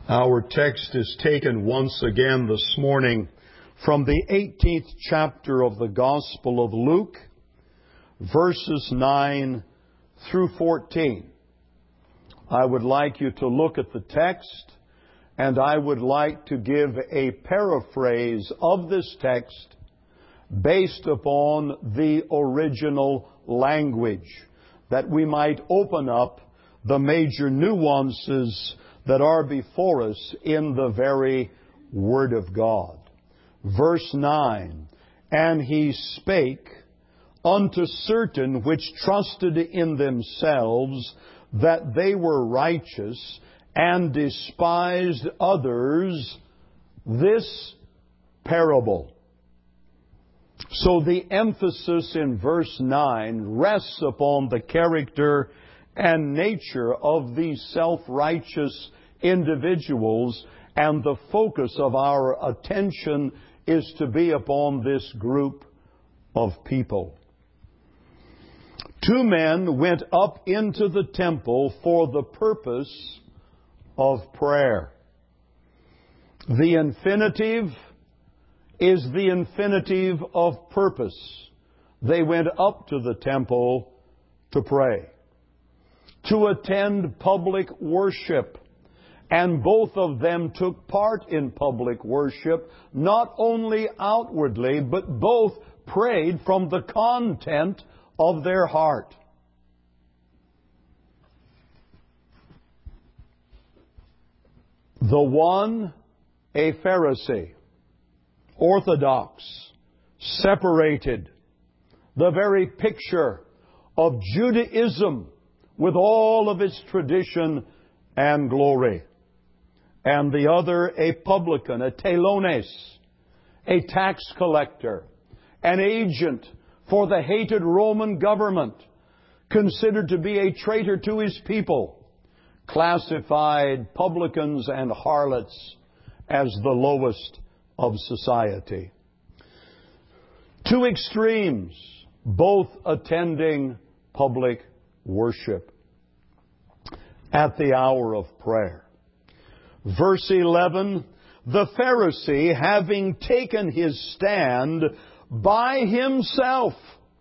Our text is taken once again this morning from the 18th chapter of the Gospel of Luke, verses 9 through 14. I would like you to look at the text, and I would like to give a paraphrase of this text based upon the original language, that we might open up the major nuances that are before us in the very Word of God. Verse 9, "And he spake unto certain which trusted in themselves that they were righteous, and despised others, this parable." So the emphasis in verse 9 rests upon the character and nature of these self-righteous individuals, and the focus of our attention is to be upon this group of people. Two men went up into the temple for the purpose of prayer. The infinitive is the infinitive of purpose. They went up to the temple to pray, to attend public worship. And both of them took part in public worship, not only outwardly, but both prayed from the content of their heart. The one, a Pharisee, orthodox, separated, the very picture of Judaism with all of its tradition and glory. And the other, a publican, a telones, a tax collector, an agent for the hated Roman government, considered to be a traitor to his people, classified publicans and harlots as the lowest of society. Two extremes, both attending public worship at the hour of prayer. Verse 11, "The Pharisee, having taken his stand by himself,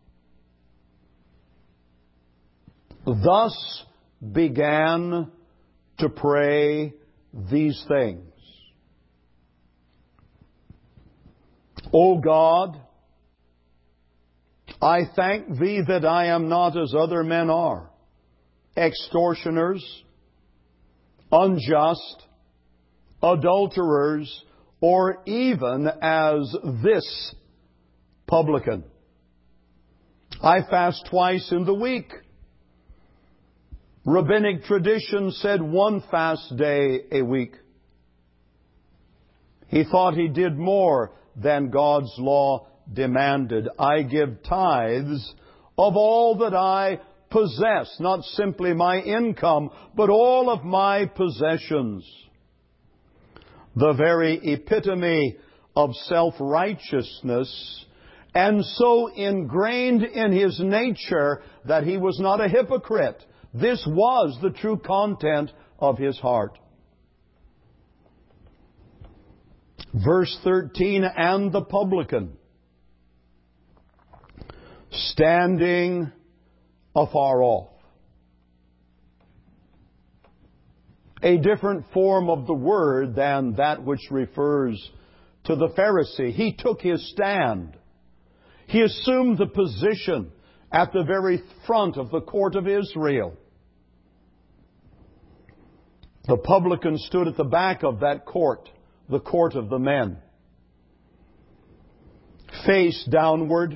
thus began to pray these things. O God, I thank Thee that I am not as other men are, extortioners, unjust, adulterers, or even as this publican. I fast twice in the week." Rabbinic tradition said one fast day a week. He thought he did more than God's law demanded. "I give tithes of all that I possess," not simply my income, but all of my possessions. The very epitome of self-righteousness, and so ingrained in his nature that he was not a hypocrite. This was the true content of his heart. Verse 13, "And the publican, standing afar off." A different form of the word than that which refers to the Pharisee. He took his stand. He assumed the position at the very front of the court of Israel. The publican stood at the back of that court, the court of the men. Face downward,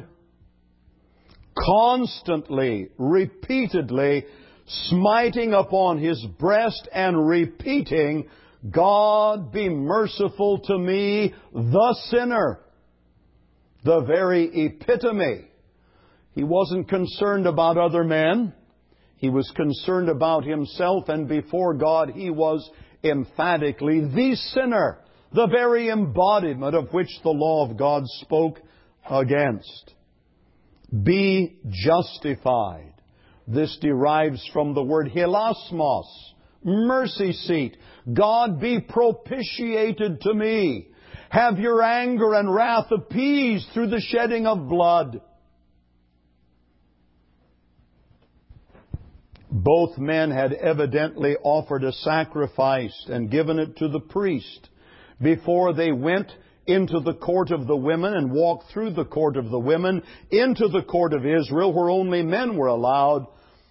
constantly, repeatedly smiting upon his breast and repeating, "God be merciful to me, the sinner." The very epitome. He wasn't concerned about other men. He was concerned about himself, and before God he was emphatically the sinner, the very embodiment of which the law of God spoke against. Be justified. This derives from the word hilasmos, mercy seat. God, be propitiated to me. Have your anger and wrath appeased through the shedding of blood. Both men had evidently offered a sacrifice and given it to the priest before they went into the court of the women and walked through the court of the women into the court of Israel, where only men were allowed.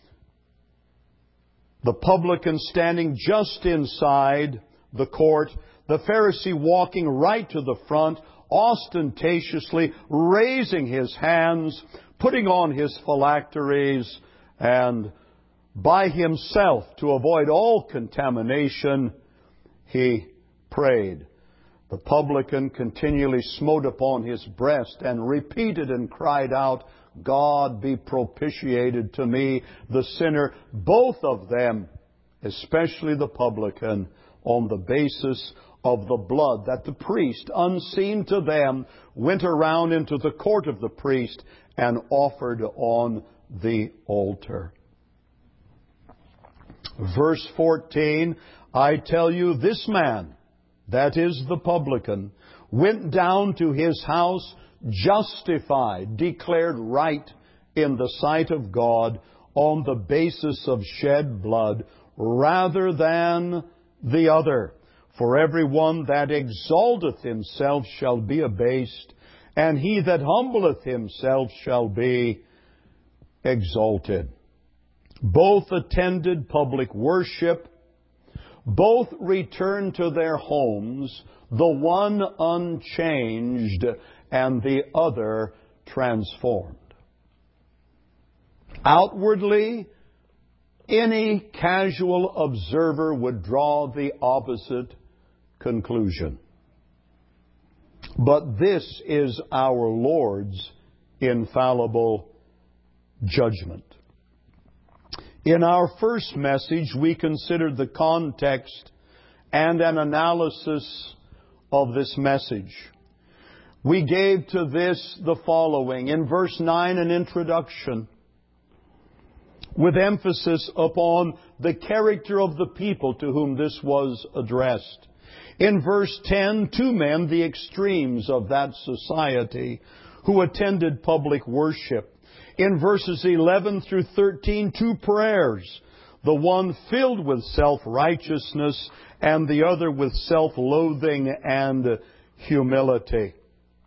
The publican standing just inside the court, the Pharisee walking right to the front, ostentatiously raising his hands, putting on his phylacteries, and by himself, to avoid all contamination, he prayed. The publican continually smote upon his breast and repeated and cried out, God, be propitiated to me, the sinner. Both of them, especially the publican, on the basis of the blood that the priest, unseen to them, went around into the court of the priest and offered on the altar. Verse 14, I tell you, this man, that is the publican, went down to his house justified, declared right in the sight of God on the basis of shed blood, rather than the other. For everyone that exalteth himself shall be abased, and he that humbleth himself shall be exalted. Both attended public worship. Both returned to their homes, the one unchanged and the other transformed. Outwardly, any casual observer would draw the opposite conclusion. But this is our Lord's infallible judgment. In our first message, we considered the context and an analysis of this message. We gave to this the following. In verse 9, an introduction with emphasis upon the character of the people to whom this was addressed. In verse 10, two men, the extremes of that society, who attended public worship. In verses 11 through 13, two prayers, the one filled with self-righteousness and the other with self-loathing and humility.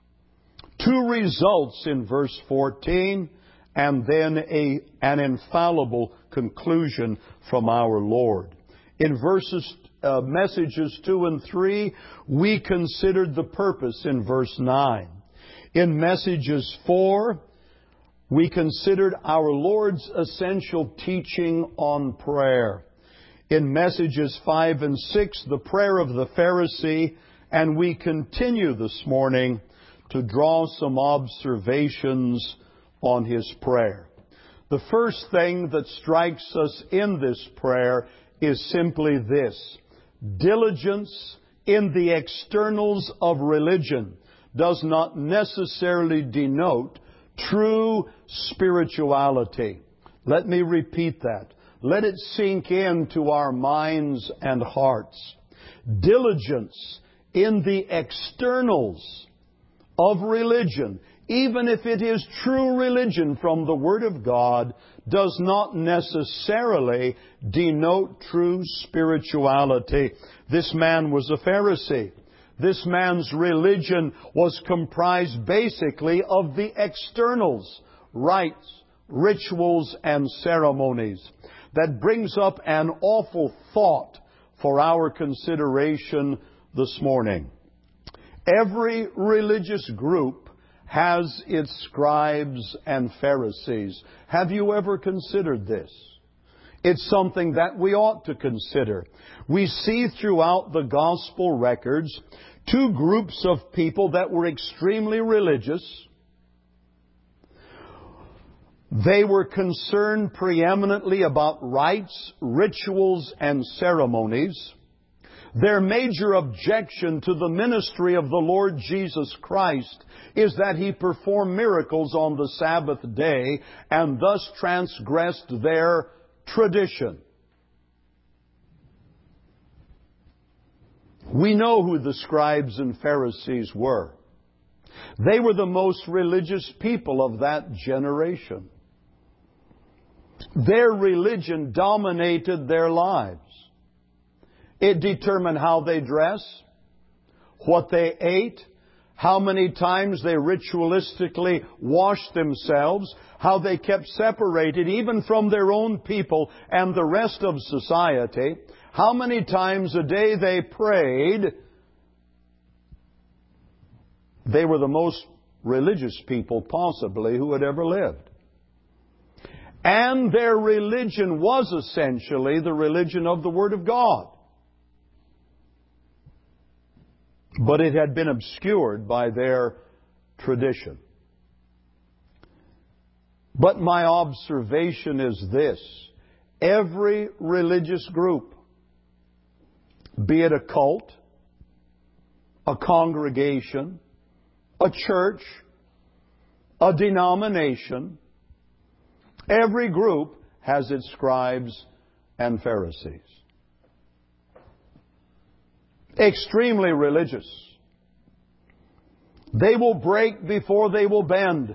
Two results in verse 14, and then an infallible conclusion from our Lord. In messages 2 and 3, we considered the purpose in verse 9. In messages 4, we considered our Lord's essential teaching on prayer. In messages 5 and 6, the prayer of the Pharisee, and we continue this morning to draw some observations on his prayer. The first thing that strikes us in this prayer is simply this: diligence in the externals of religion does not necessarily denote true spirituality. Let me repeat that. Let it sink into our minds and hearts. Diligence in the externals of religion, even if it is true religion from the Word of God, does not necessarily denote true spirituality. This man was a Pharisee. This man's religion was comprised basically of the externals, rites, rituals, and ceremonies. That brings up an awful thought for our consideration this morning. Every religious group has its scribes and Pharisees. Have you ever considered this? It's something that we ought to consider. We see throughout the gospel records two groups of people that were extremely religious. They were concerned preeminently about rites, rituals, and ceremonies. Their major objection to the ministry of the Lord Jesus Christ is that He performed miracles on the Sabbath day and thus transgressed their tradition. We know who the scribes and Pharisees were. They were the most religious people of that generation. Their religion dominated their lives. It determined how they dress, what they ate, how many times they ritualistically washed themselves, how they kept separated even from their own people and the rest of society, how many times a day they prayed. They were the most religious people possibly who had ever lived. And their religion was essentially the religion of the Word of God. But it had been obscured by their tradition. But my observation is this: every religious group, be it a cult, a congregation, a church, a denomination, every group has its scribes and Pharisees. Extremely religious. They will break before they will bend.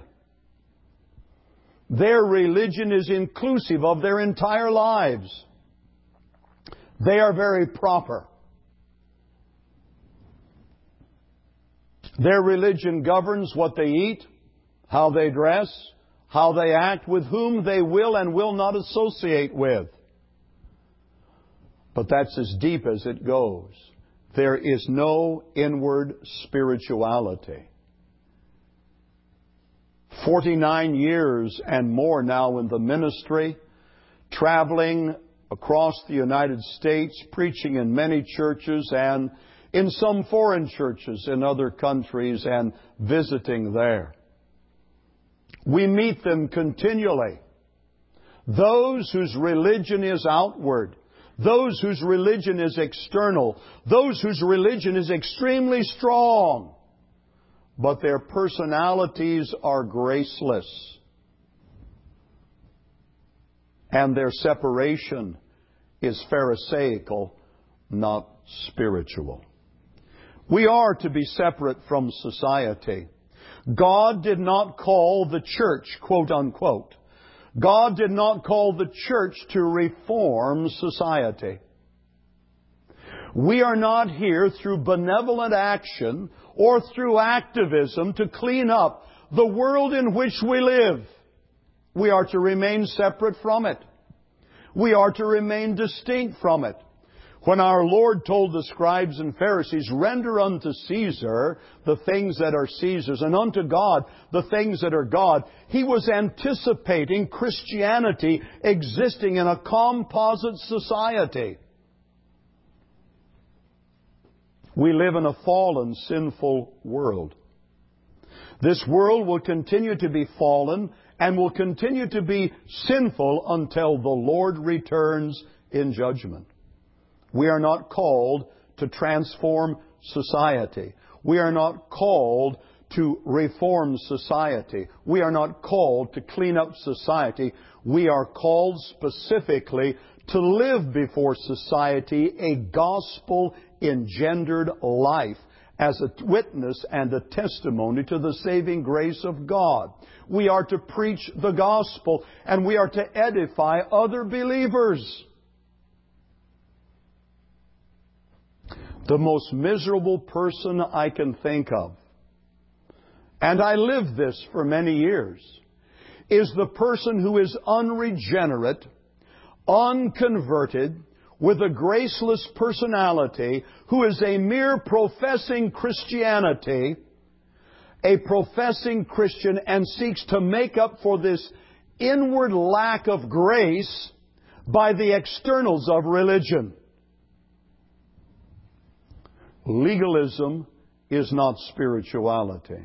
Their religion is inclusive of their entire lives. They are very proper. Their religion governs what they eat, how they dress, how they act, with whom they will and will not associate with. But that's as deep as it goes. There is no inward spirituality. 49 years and more now in the ministry, traveling across the United States, preaching in many churches and in some foreign churches in other countries and visiting there. We meet them continually. Those whose religion is outward, those whose religion is external, those whose religion is extremely strong, but their personalities are graceless. And their separation is pharisaical, not spiritual. We are to be separate from society. God did not call the church, quote unquote, God did not call the church to reform society. We are not here through benevolent action or through activism to clean up the world in which we live. We are to remain separate from it. We are to remain distinct from it. When our Lord told the scribes and Pharisees, "Render unto Caesar the things that are Caesar's, and unto God the things that are God," He was anticipating Christianity existing in a composite society. We live in a fallen, sinful world. This world will continue to be fallen and will continue to be sinful until the Lord returns in judgment. We are not called to transform society. We are not called to reform society. We are not called to clean up society. We are called specifically to live before society a gospel-engendered life as a witness and a testimony to the saving grace of God. We are to preach the gospel, and we are to edify other believers. The most miserable person I can think of, and I lived this for many years, is the person who is unregenerate, unconverted, with a graceless personality, who is a mere professing Christianity, a professing Christian, and seeks to make up for this inward lack of grace by the externals of religion. Legalism is not spirituality.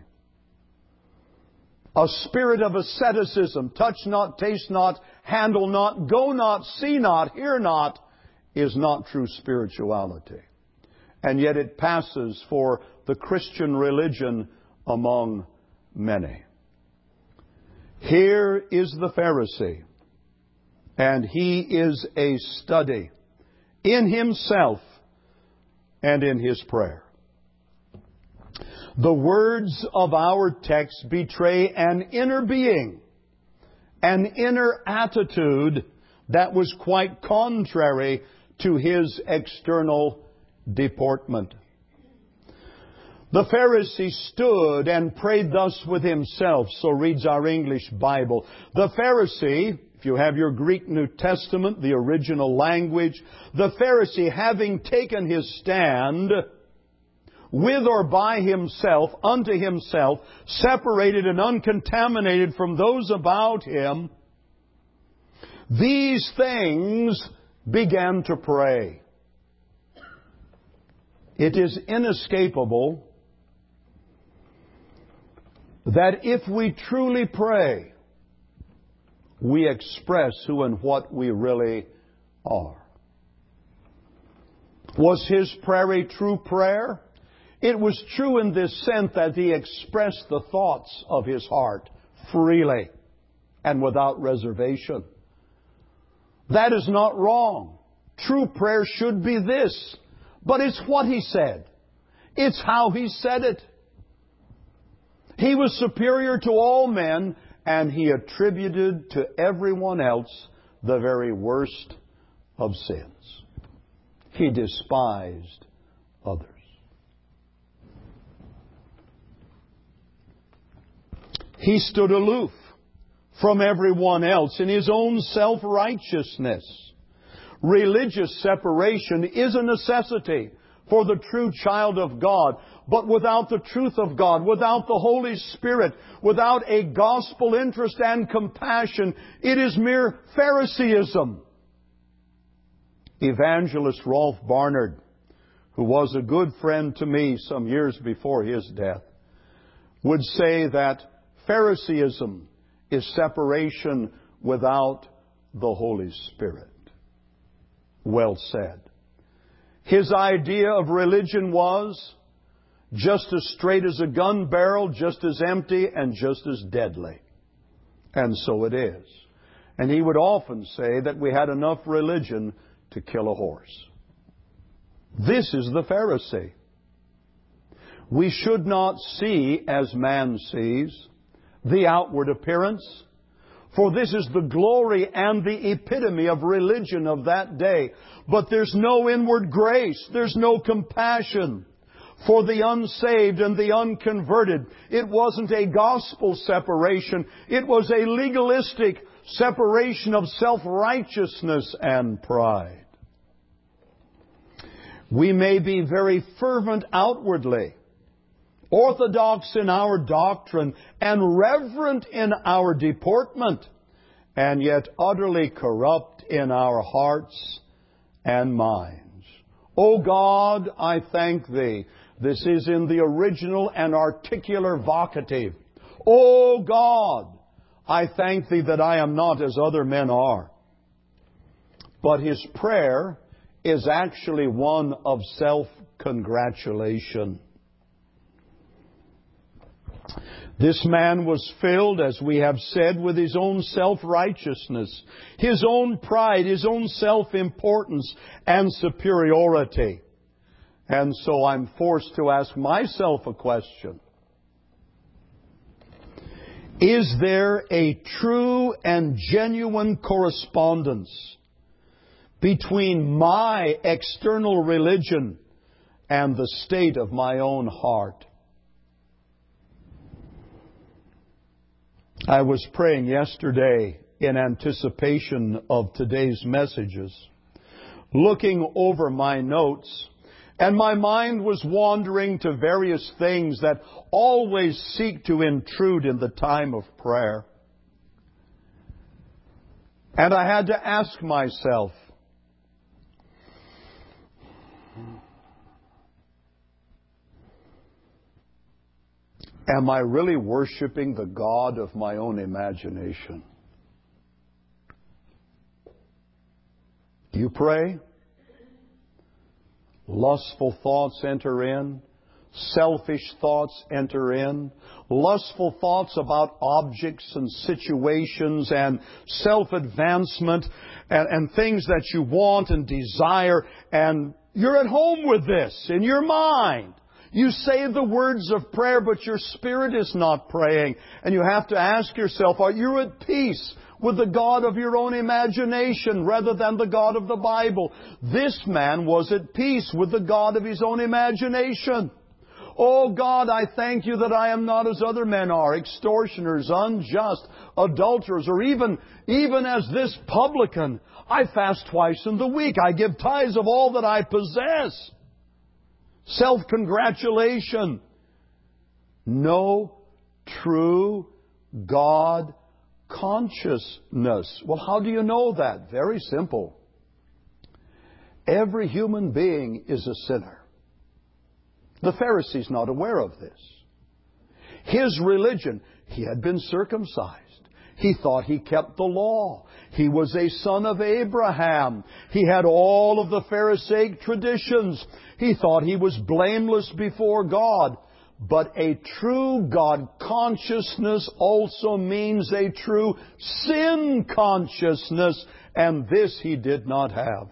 A spirit of asceticism, touch not, taste not, handle not, go not, see not, hear not, is not true spirituality. And yet it passes for the Christian religion among many. Here is the Pharisee, and he is a study in himself and in his prayer. The words of our text betray an inner being, an inner attitude that was quite contrary to his external deportment. The Pharisee stood and prayed thus with himself, so reads our English Bible. The Pharisee, if you have your Greek New Testament, the original language, the Pharisee, having taken his stand with or by himself, unto himself, separated and uncontaminated from those about him, these things began to pray. It is inescapable that if we truly pray, we express who and what we really are. Was his prayer a true prayer? It was true in this sense that he expressed the thoughts of his heart freely and without reservation. That is not wrong. True prayer should be this. But it's what he said. It's how he said it. He was superior to all men, and he attributed to everyone else the very worst of sins. He despised others. He stood aloof from everyone else in his own self-righteousness. Religious separation is a necessity for the true child of God. But without the truth of God, without the Holy Spirit, without a gospel interest and compassion, it is mere Phariseeism. Evangelist Rolf Barnard, who was a good friend to me some years before his death, would say that Phariseeism is separation without the Holy Spirit. Well said. His idea of religion was just as straight as a gun barrel, just as empty, and just as deadly. And so it is. And he would often say that we had enough religion to kill a horse. This is the Pharisee. We should not see as man sees the outward appearance, for this is the glory and the epitome of religion of that day. But there's no inward grace. There's no compassion for the unsaved and the unconverted. It wasn't a gospel separation. It was a legalistic separation of self-righteousness and pride. We may be very fervent outwardly, orthodox in our doctrine, and reverent in our deportment, and yet utterly corrupt in our hearts and minds. O God, I thank Thee. This is in the original and articular vocative. O God, I thank Thee that I am not as other men are. But his prayer is actually one of self-congratulation. This man was filled, as we have said, with his own self-righteousness, his own pride, his own self-importance and superiority. And so I'm forced to ask myself a question. Is there a true and genuine correspondence between my external religion and the state of my own heart? I was praying yesterday in anticipation of today's messages, looking over my notes, and my mind was wandering to various things that always seek to intrude in the time of prayer. And I had to ask myself, am I really worshiping the God of my own imagination? You pray, lustful thoughts enter in, selfish thoughts enter in, lustful thoughts about objects and situations and self-advancement and things that you want and desire, and You're at home with this in your mind. You say the words of prayer, but your spirit is not praying. And you have to ask yourself, are you at peace with the God of your own imagination rather than the God of the Bible? This man was at peace with the God of his own imagination. Oh God, I thank you that I am not as other men are, extortioners, unjust, adulterers, or even as this publican. I fast twice in the week. I give tithes of all that I possess. Self-congratulation. No true God consciousness. Well, how do you know that? Very simple. Every human being is a sinner. The Pharisee's not aware of this. His religion, he had been circumcised. He thought he kept the law. He was a son of Abraham. He had all of the Pharisaic traditions. He thought he was blameless before God. But a true God consciousness also means a true sin consciousness, and this he did not have.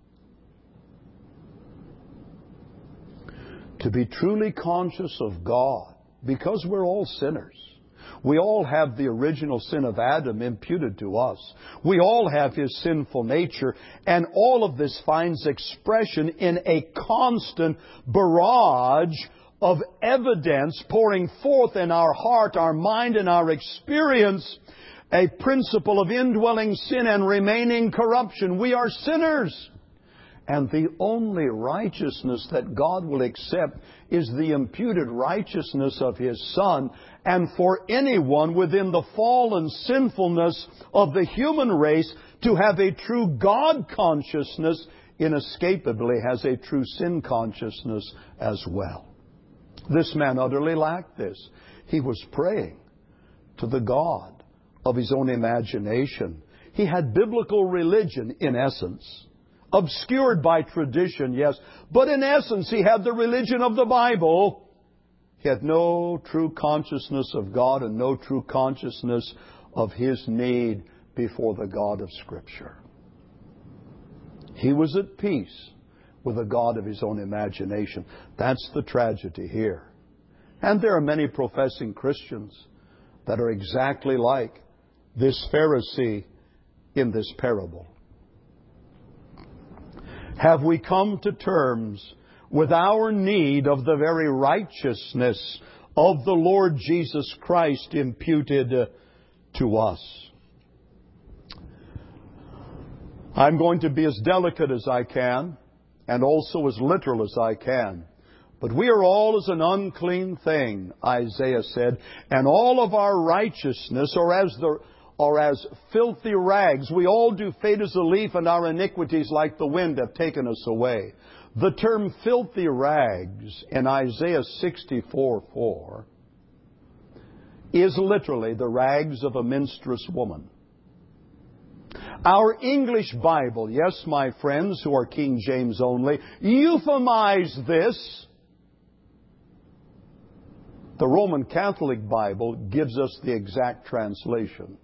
To be truly conscious of God, because we're all sinners. We all have the original sin of Adam imputed to us. We all have his sinful nature, and all of this finds expression in a constant barrage of evidence pouring forth in our heart, our mind, and our experience, a principle of indwelling sin and remaining corruption. We are sinners. And the only righteousness that God will accept is the imputed righteousness of His Son. And for anyone within the fallen sinfulness of the human race to have a true God consciousness, inescapably has a true sin consciousness as well. This man utterly lacked this. He was praying to the God of his own imagination. He had biblical religion in essence. Obscured by tradition, yes. But in essence, he had the religion of the Bible. He had no true consciousness of God and no true consciousness of his need before the God of Scripture. He was at peace with the God of his own imagination. That's the tragedy here. And there are many professing Christians that are exactly like this Pharisee in this parable. Have we come to terms with our need of the very righteousness of the Lord Jesus Christ imputed to us? I'm going to be as delicate as I can and also as literal as I can. But we are all as an unclean thing, Isaiah said, and all of our righteousness or as filthy rags. We all do fade as a leaf, and our iniquities like the wind have taken us away. The term filthy rags in Isaiah 64:4 is literally the rags of a minstrous woman. Our English Bible, yes, my friends who are King James only, euphemize this. The Roman Catholic Bible gives us the exact translation.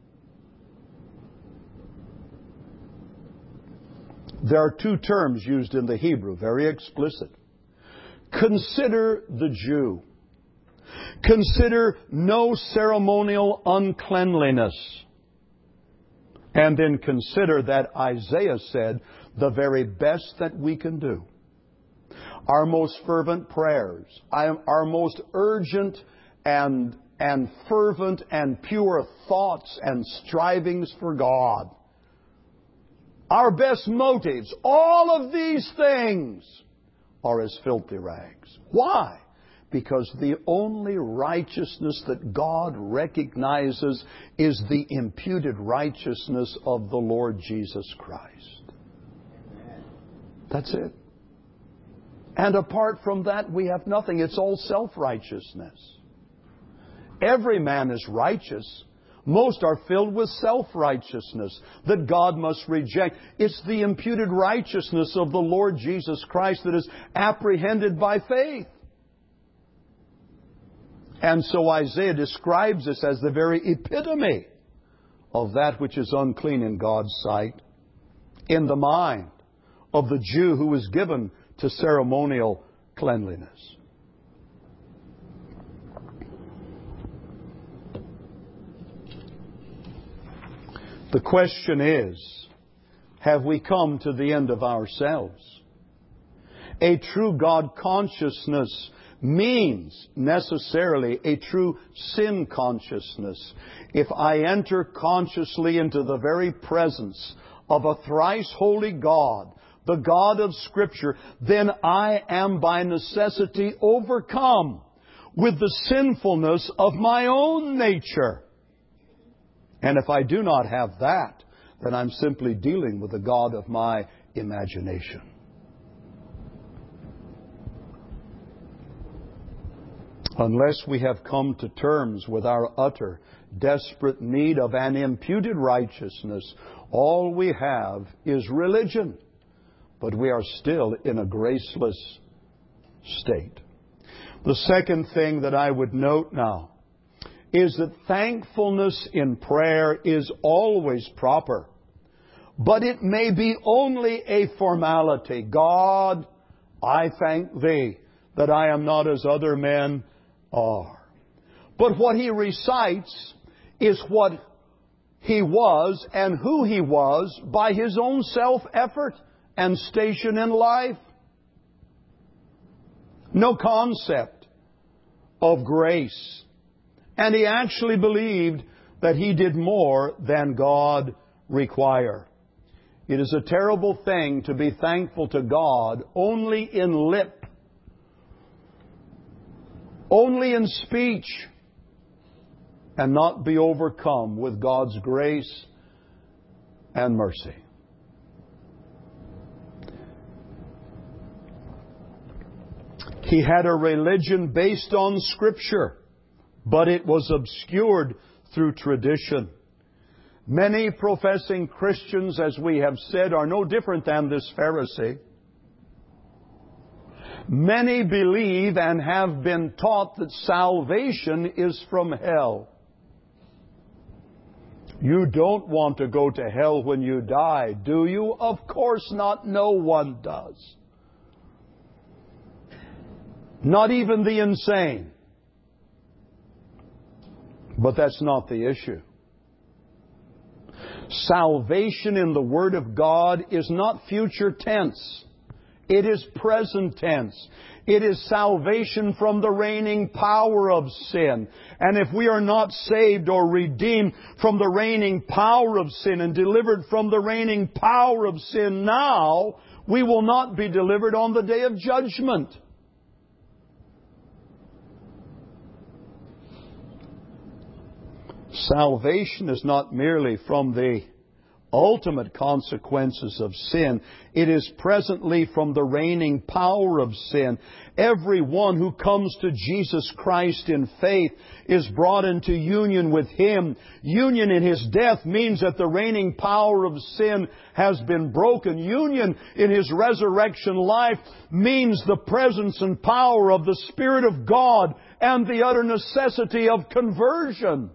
There are two terms used in the Hebrew, very explicit. Consider the Jew. Consider no ceremonial uncleanliness. And then consider that Isaiah said the very best that we can do. Our most fervent prayers, our most urgent and fervent and pure thoughts and strivings for God, our best motives, all of these things are as filthy rags. Why? Because the only righteousness that God recognizes is the imputed righteousness of the Lord Jesus Christ. That's it. And apart from that, we have nothing. It's all self-righteousness. Every man is righteous. Most are filled with self-righteousness that God must reject. It's the imputed righteousness of the Lord Jesus Christ that is apprehended by faith. And so Isaiah describes this as the very epitome of that which is unclean in God's sight, in the mind of the Jew who was given to ceremonial cleanliness. The question is, have we come to the end of ourselves? A true God consciousness means necessarily a true sin consciousness. If I enter consciously into the very presence of a thrice holy God, the God of Scripture, then I am by necessity overcome with the sinfulness of my own nature. And if I do not have that, then I'm simply dealing with the God of my imagination. Unless we have come to terms with our utter, desperate need of an imputed righteousness, all we have is religion. But we are still in a graceless state. The second thing that I would note now is that thankfulness in prayer is always proper. But it may be only a formality. God, I thank Thee that I am not as other men are. But what he recites is what he was and who he was by his own self-effort and station in life. No concept of grace. And he actually believed that he did more than God required. It is a terrible thing to be thankful to God only in lip, only in speech, and not be overcome with God's grace and mercy. He had a religion based on Scripture, but it was obscured through tradition. Many professing Christians, as we have said, are no different than this Pharisee. Many believe and have been taught that salvation is from hell. You don't want to go to hell when you die, do you? Of course not. No one does. Not even the insane. But that's not the issue. Salvation in the Word of God is not future tense. It is present tense. It is salvation from the reigning power of sin. And if we are not saved or redeemed from the reigning power of sin and delivered from the reigning power of sin now, we will not be delivered on the day of judgment. Salvation is not merely from the ultimate consequences of sin. It is presently from the reigning power of sin. Everyone who comes to Jesus Christ in faith is brought into union with Him. Union in His death means that the reigning power of sin has been broken. Union in His resurrection life means the presence and power of the Spirit of God and the utter necessity of conversion.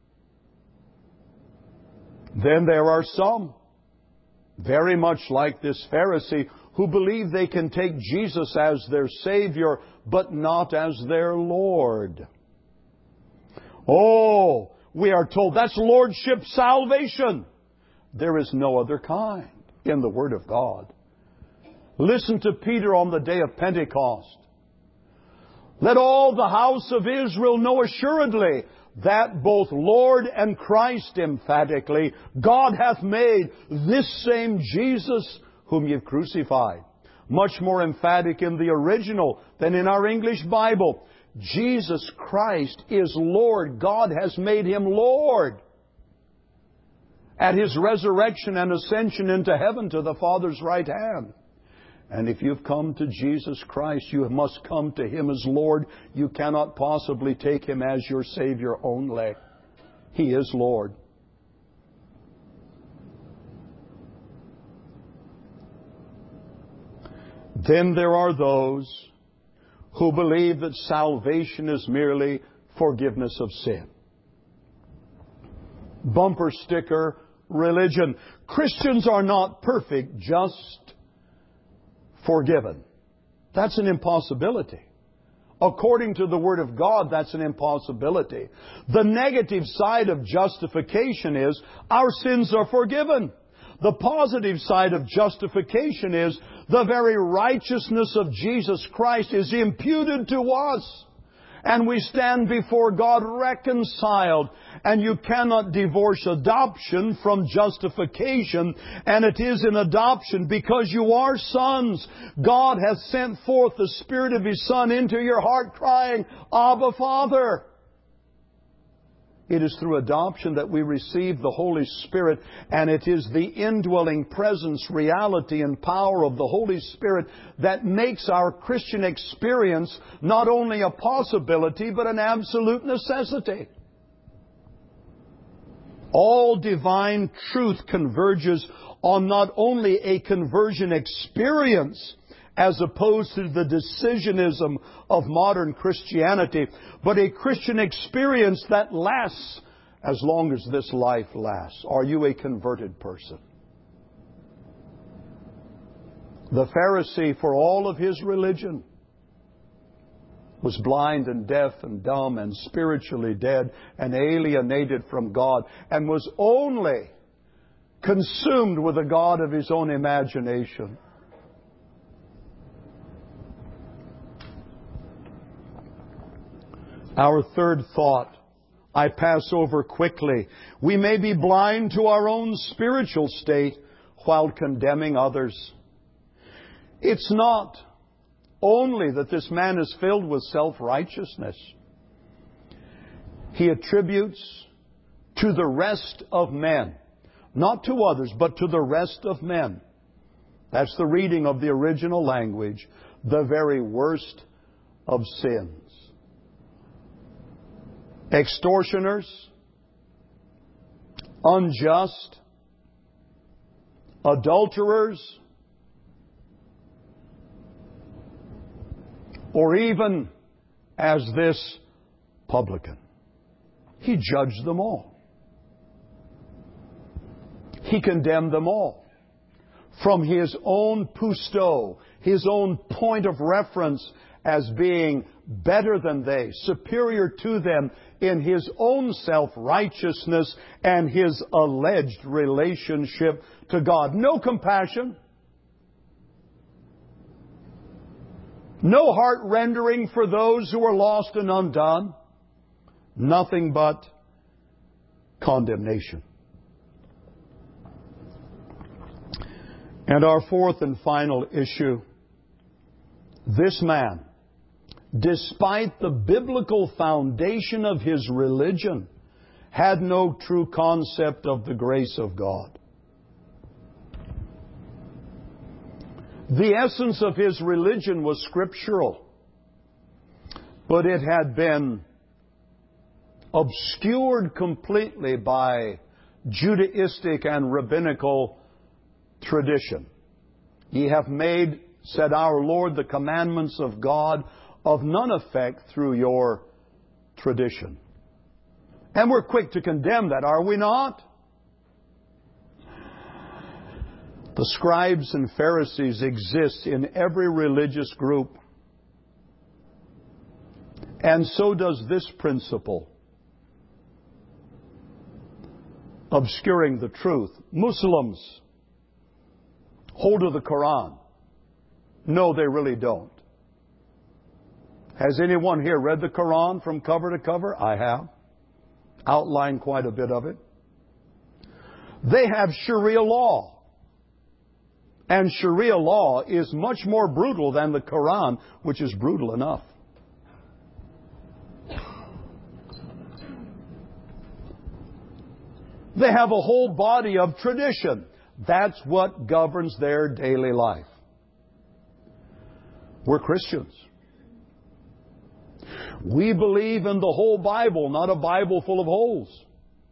Then there are some, very much like this Pharisee, who believe they can take Jesus as their Savior, but not as their Lord. Oh, we are told that's Lordship salvation. There is no other kind in the Word of God. Listen to Peter on the day of Pentecost. Let all the house of Israel know assuredly that both Lord and Christ, emphatically, God hath made this same Jesus whom ye have crucified. Much more emphatic in the original than in our English Bible. Jesus Christ is Lord. God has made Him Lord. At His resurrection and ascension into heaven to the Father's right hand. And if you've come to Jesus Christ, you must come to Him as Lord. You cannot possibly take Him as your Savior only. He is Lord. Then there are those who believe that salvation is merely forgiveness of sin. Bumper sticker religion. Christians are not perfect, just forgiven. That's an impossibility. According to the Word of God, that's an impossibility. The negative side of justification is our sins are forgiven. The positive side of justification is the very righteousness of Jesus Christ is imputed to us. And we stand before God reconciled. And you cannot divorce adoption from justification. And it is in adoption because you are sons. God has sent forth the Spirit of His Son into your heart crying, Abba, Father. It is through adoption that we receive the Holy Spirit, and it is the indwelling presence, reality, and power of the Holy Spirit that makes our Christian experience not only a possibility, but an absolute necessity. All divine truth converges on not only a conversion experience, as opposed to the decisionism of modern Christianity, but a Christian experience that lasts as long as this life lasts. Are you a converted person? The Pharisee, for all of his religion, was blind and deaf and dumb and spiritually dead and alienated from God, and was only consumed with a god of his own imagination. Our third thought, I pass over quickly. We may be blind to our own spiritual state while condemning others. It's not only that this man is filled with self-righteousness. He attributes to the rest of men, not to others, but to the rest of men. That's the reading of the original language, the very worst of sins. Extortioners, unjust, adulterers, or even as this publican. He judged them all. He condemned them all. From his own pousto, his own point of reference as being better than they, superior to them in his own self-righteousness and his alleged relationship to God. No compassion. No heart rendering for those who are lost and undone. Nothing but condemnation. And our fourth and final issue, this man, despite the biblical foundation of his religion, had no true concept of the grace of God. The essence of his religion was scriptural, but it had been obscured completely by Judaistic and rabbinical tradition. Ye have made, said our Lord, the commandments of God of none effect through your tradition. And we're quick to condemn that, are we not? The scribes and Pharisees exist in every religious group. And so does this principle. Obscuring the truth. Muslims hold to the Quran. No, they really don't. Has anyone here read the Quran from cover to cover? I have. Outlined quite a bit of it. They have Sharia law. And Sharia law is much more brutal than the Quran, which is brutal enough. They have a whole body of tradition. That's what governs their daily life. We're Christians. We believe in the whole Bible, not a Bible full of holes.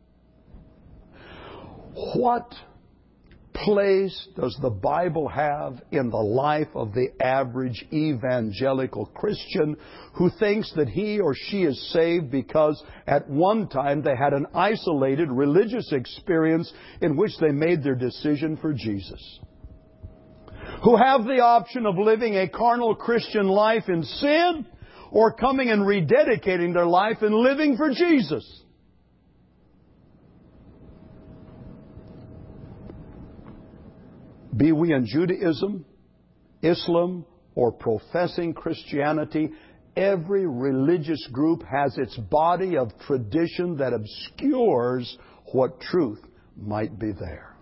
What place does the Bible have in the life of the average evangelical Christian who thinks that he or she is saved because at one time they had an isolated religious experience in which they made their decision for Jesus? who have the option of living a carnal Christian life in sin or coming and rededicating their life and living for Jesus. Be we in Judaism, Islam, or professing Christianity, every religious group has its body of tradition that obscures what truth might be there.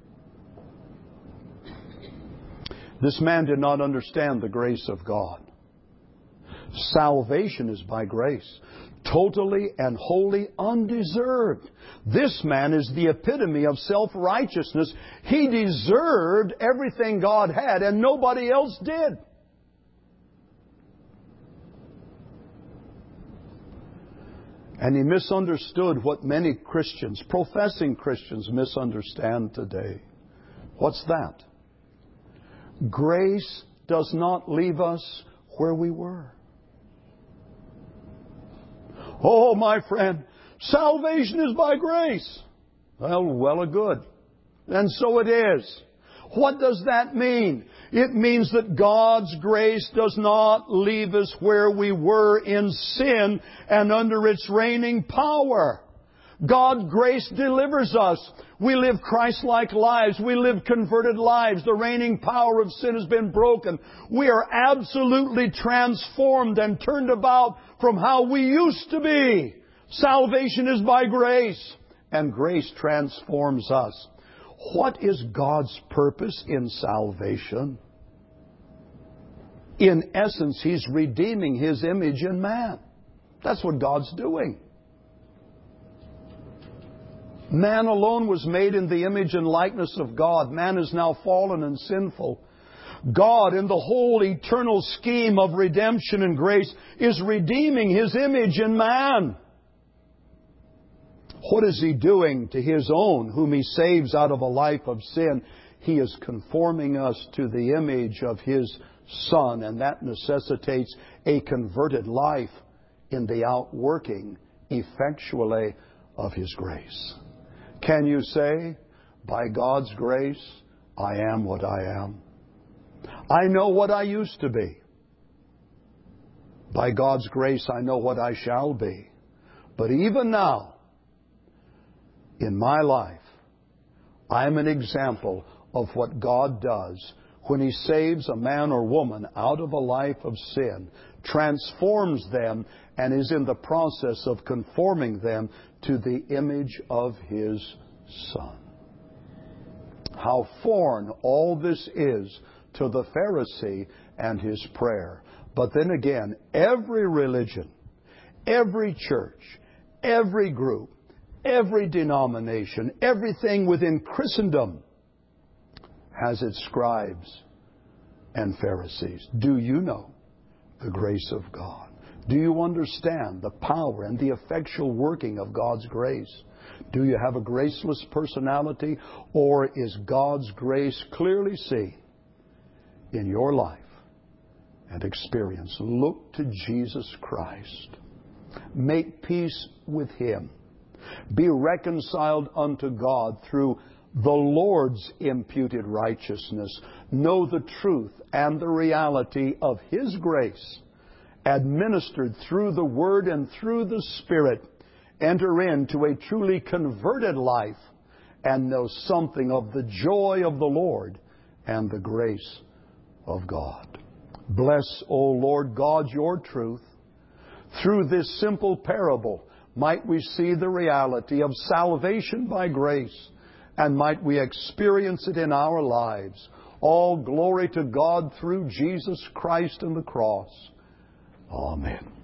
This man did not understand the grace of God. Salvation is by grace, totally and wholly undeserved. This man is the epitome of self-righteousness. He deserved everything God had, and nobody else did. And he misunderstood what many Christians, professing Christians, misunderstand today. What's that? Grace does not leave us where we were. Oh, my friend, salvation is by grace. Well and good. And so it is. What does that mean? It means that God's grace does not leave us where we were in sin and under its reigning power. God's grace delivers us. We live Christ-like lives. We live converted lives. The reigning power of sin has been broken. We are absolutely transformed and turned about from how we used to be. Salvation is by grace, and grace transforms us. What is God's purpose in salvation? In essence, He's redeeming His image in man. That's what God's doing. Man alone was made in the image and likeness of God. Man is now fallen and sinful. God, in the whole eternal scheme of redemption and grace, is redeeming His image in man. What is He doing to His own, whom He saves out of a life of sin? He is conforming us to the image of His Son, and that necessitates a converted life in the outworking effectually of His grace. Can you say, by God's grace, I am what I am? I know what I used to be. By God's grace, I know what I shall be. But even now, in my life, I am an example of what God does when He saves a man or woman out of a life of sin, transforms them, and is in the process of conforming them to the image of His Son. How foreign all this is to the Pharisee and his prayer. But then again, every religion, every church, every group, every denomination, everything within Christendom has its scribes and Pharisees. Do you know the grace of God? Do you understand the power and the effectual working of God's grace? Do you have a graceless personality, or is God's grace clearly seen in your life and experience? Look to Jesus Christ. Make peace with Him. Be reconciled unto God through the Lord's imputed righteousness. Know the truth and the reality of His grace, administered through the Word and through the Spirit. Enter into a truly converted life and know something of the joy of the Lord and the grace of God. Bless, O Lord God, your truth. Through this simple parable, might we see the reality of salvation by grace, and might we experience it in our lives. All glory to God through Jesus Christ and the cross. Amen.